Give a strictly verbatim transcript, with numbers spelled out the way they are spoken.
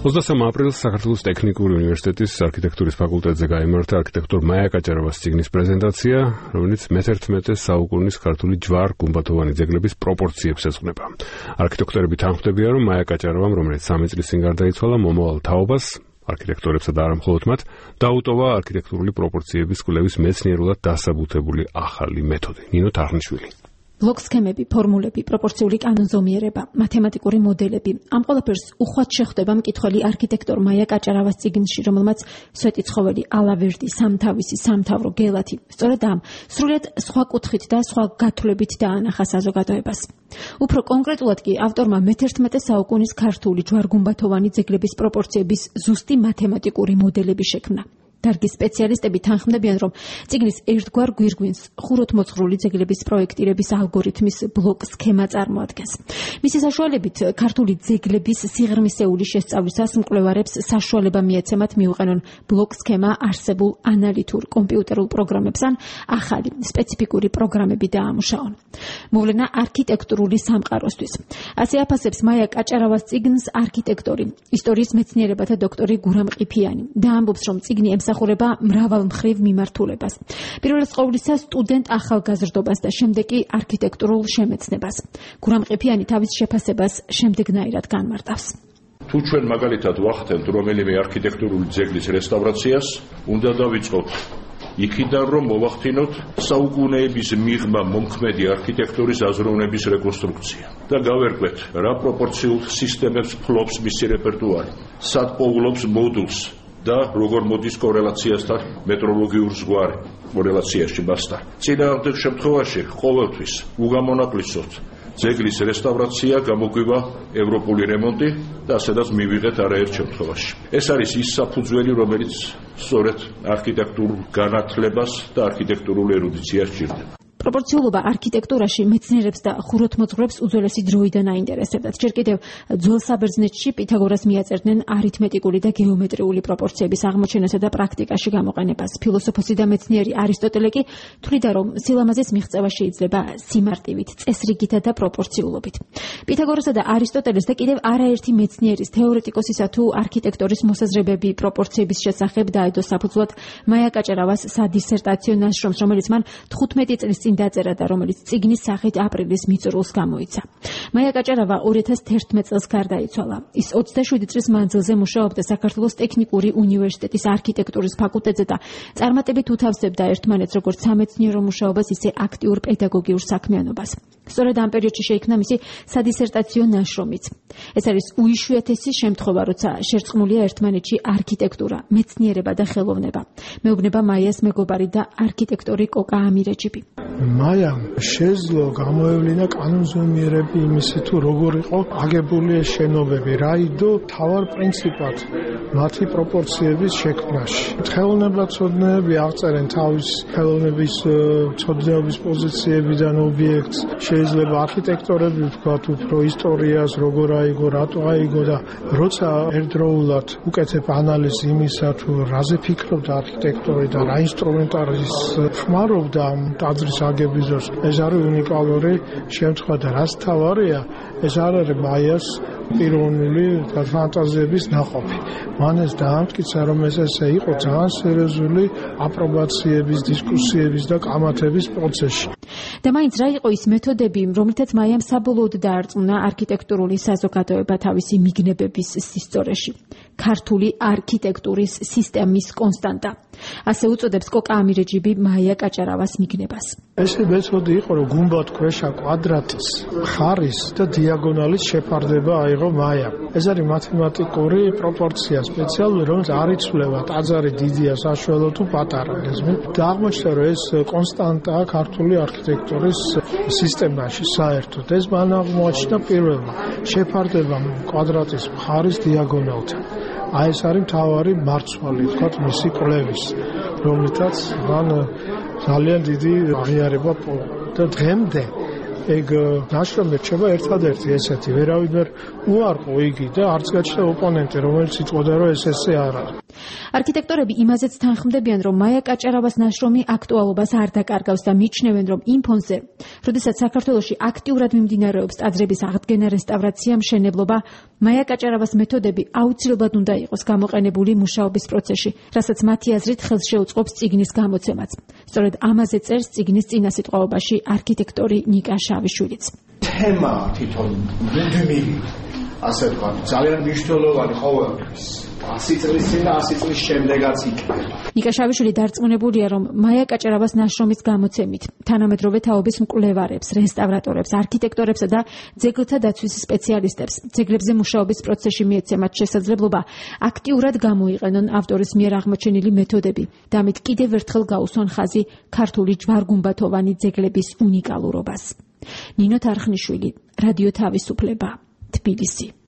ოცდასამ აპრილს საქართველოს ტექნიკური უნივერსიტეტის არქიტექტურის ფაკულტეტზე გაიმართა არქიტექტორ მაია კაჭარავას წიგნის პრეზენტაცია, რომელიც მეთერთმეტე საუკუნის ქართული ჯვარ-გუმბათოვანი ძეგლების პროპორციებს ეძღვნება. არქიტექტორები თანხმდებიან, რომ მაია კაჭარავამ, რომელიც სამი წლის წინ გარდაიცვალა, მომავალ თაობას, არქიტექტორებსა და არა მხოლოდ მათ, დაუტოვა არქიტექტურული პროპორციების კვლევის მეცნიერულად დასაბუთებული ახალი მეთოდი. ნინო თარხნიშვილი. ბლოკ სქემები, ფორმულები, პროპორციული კანონზომიერება, მათემატიკური მოდელები. ამ ყველაფერს უხვად შეხვდება მკითხველი არქიტექტორ მაია კაჭარავას წიგნში, რომელმაც სვეტიცხოველი, ალავერდი, სამთავისი, სამთავრო, გელათი. სწორედ ამ სრულიად სხვა კუთხით და სხვა გათვლებით დაანახა საზოგადოებას. უფრო კონკრეტულად კი ავტორმა მეთერთმეტე საუკუნის ქართული ჯვარ-გუმბათოვანი ძეგლების პროპორციების ზუსტი მათემატიკური მოდელები შექმნა. დარგის სპეციალისტები თანხმდებიან, რომ წიგნის ერთგვარ გვირგვინს ხუროთმოძღვრული ძეგლების პროექტირების ალგორითმის ბლოკ სქემა წარმოადგენს. მისი საშუალებით ქართული ძეგლების სიღრმისეული შესწავლისას მკვლევარებს საშუალება მიეცემათ მიუყენონ ბლოკ სქემა არსებულ ანალითურ კომპიუტერულ პროგრამებს ან ახალი სპეციფიკური პროგრამები დაამუშაონ. მოვლენა არქიტექტურული სამყაროსთვის. ასე აფასებს მაია კაჭარავას წიგნს არქიტექტორი, ისტორიის მეცნიერებათა დოქტორი გურამ ყიფიანი და ამბობს, რომ წიგნი ემსახურება მრავალმხრივ მიმართულებას. პირველად ყოვლისა სტუდენტ ახალგაზრდობას და შემდეგ კი არქიტექტურულ შემეცნებას. გურამ ყიფიანი თავის შეფასებას შემდეგნაირად განმარტავს. თუ ჩვენ მაგალითად ვახდენთ რომელიმე არქიტექტურული ძეგლის რესტავრაციას, უნდა დავიწყოთ იქიდან, რომ მოვახდინოთ საუკუნეების მიღმა მომქმედი არქიტექტურის აზროვნების რეკონსტრუქცია და გავერკვეთ რა პროპორციულ სისტემებს ფლობს მისი რეპერტუარი, სად პოულობს მოდულს და როგორ მოდის კორელაციასთან მეტროლოგიურ ზღვარი კორელაციაში მასთან. წინააღმდეგ შემთხვევაში ყოველთვის უგამონაკლისოთ ძეგლის რესტავრაცია, გამოგვივა ევროპული რემონტი და ასედაც მივიღეთ არაერთ შემთხვევაში. ეს არის ის საფუძველი, რომელიც სწორედ არქიტექტურულ განათლებას და არქიტექტურულ ერუდიციას სჭირდება. პროპორციულობა არქიტექტურაში მეცნიერებს და ხუროთმოძღვრებს უძველესი დროიდან აინტერესებდათ. ჯერ კიდევ ძველ საბერძნეთში პითაგორას მიაწერდნენ არითმეტიკული და გეომეტრიული პროპორციების აღმოჩენასა და პრაქტიკაში გამოყენებას. ფილოსოფოსი და მეცნიერი არისტოტელე კი თვლიდა, რომ სილამაზის მიღწევა შეიძლება სიმარტივით, წესრიგითა და პროპორციულობით. პითაგორასა და არისტოტელეს და კიდევ არაერთი მეცნიერის, თეორეტიკოსისა თუ არქიტექტორის მოსაზრებები პროპორციების შესახებ დაედო საფუძვლად მაია კაჭარავას სადისერტაციო ნაშრომს, რომელიც მან თხუთმეტი წლის წინ დაწერა და რომელიც წიგნის სახით აპრილის მიწურულს გამოიცა. მაია კაჭარავა ორი ათას თერთმეტ წელს გარდაიცვალა. ის ოცდაშვიდი წლის მანძილზე მუშაობდა საქართველოს ტექნიკური უნივერსიტეტის არქიტექტურის ფაკულტეტზე და წარმატებით უთავსებდა ერთმანეთს როგორც სამეცნიერო მუშაობას, ისე აქტიურ პედაგოგიურ საქმიანობას. სწორედ ამ პერიოდში შეიქმნა მისი სადისერტაციო ნაშრომიც. ეს არის უიშვიათესი შემთხვევა, როცა შერწყმულია ერთმანეთში არქიტექტურა, მეცნიერება და ხელოვნება. მეუბნება მაიას მეგობარი და არქიტექტორი კოკა ამირეჯიბი. მაიამ შეძლო გამოევლინა კანონზომიერები იმისი თუ როგორ იყო აგებული ეს შენობები, რა იდო თავარ პრინციპად მათი პროპორციების შექმნაში. ხელოვნებაცოდნეები აღწერენ თავის ხელოვნების ცოდნეობის პოზიციებიდან ობიექტს. შეიძლება არქიტექტორები ვთქვათ უფრო ისტორიას, როგორ აიგო, რატო აიგო და როცა ერთდროულად უკეთებ ანალიზს იმისა თუ რაზე ფიქრობდა არქიტექტორი და რა ინსტრუმენტარის ხმარობდა ტაძრის აგების დროს, ეს არის უნიკალური შემთხვევა და რაც თავარია, ეს არ არის მაიას პიროვნული ფანტაზიების ნაყოფი. მან ეს დაამტკიცა, რომ ეს ესე იყო ძალიან სერიოზული აპრობაციების, დისკუსიების და კამათების პროცესში. და მაინც რა იყო ის მეთოდები, რომლითაც მაიამ საბოლოოდ დაარწმუნა არქიტექტურული საზოგადოება თავისი მიგნებების სისწორეში. ქართული არქიტექტურის სისტემის კონსტანტა. ასე უწოდებს კოკა ამირეჯიბი მაია კაჭარავას მიგნებას. ეს მეთოდი იყო, რომ გუმბათქვეშა კვადრატის, მხარის და დიაგონალის შეფარდება აიღო მაიამ. ეს არის მათემატიკური პროპორცია სპეციალური, რომელიც არ იცვლება ტაძარი დიდია, საშუალო თუ პატარა. და აღმოჩნდა, რომ ეს კონსტანტაა ქართული არქიტექტურის სისტემაში საერთოდ. ეს მან აღმოაჩინა პირველმა შეფარდება კვადრატის მხარის დიაგონალთან. აი ეს არის მთავარი მარცვალი, თქვათ, მისი კვლევის, რომლითაც მან ძალიან დიდი აღიარება პოვა. და დღემდე ეგ ნაშრომი რჩება ერთადერთი ესეთი, ვერავინ ვერ უარყო იგი და არც გაჩნდა ოპონენტი, რომელიც იტყოდა, რომ ეს ესე არ არის. არქიტექტორები იმაზეც თანხმდებიან, რომ მაია კაჭარავას ნაშრომი აქტუალობას არ დაკარგავს და მიიჩნევენ, რომ იმ ფონზე, როდესაც საქართველოში აქტიურად მიმდინარეობს ტაძრების აღდგენა, რესტავრაცია, მშენებლობა, მაია კაჭარავას მეთოდები აუცილებლად უნდა იყოს გამოყენებული მუშაობის პროცესში, რასაც მათი აზრით ხელს შეუწყობს წიგნის გამოცემაც. სწორედ ამაზე წერს წიგნის წინასიტყვაობაში არქიტექტორი ნიკა შავიშვილიც. თემა თვითონ მუდმივი, ასე ვთქვათ, ძალიან მნიშვნელოვანი ყოველთვის. ასი წლის წინ და ასი წლის შემდეგაც იქნება. ნიკა შავიშვილი დარწმუნებულია, რომ მაია კაჭარავას ნაშრომის გამოცემით თანამედროვე თაობის მკვლევარებს, რესტავრატორებს, არქიტექტორებსა და ძეგლთა დაცვის სპეციალისტებს ძეგლებზე მუშაობის პროცესში მიეცემათ შესაძლებლობა აქტიურად გამოიყენონ ავტორის მიერ აღმოჩენილი მეთოდები და ამით კიდევ ერთხელ გაუსვან ხაზი ქართული ჯვარ-გუმბათოვანი ძეგლების უნიკალურობას. ნინო თარხნიშვილი, რადიო თავისუფლება, თბილისი.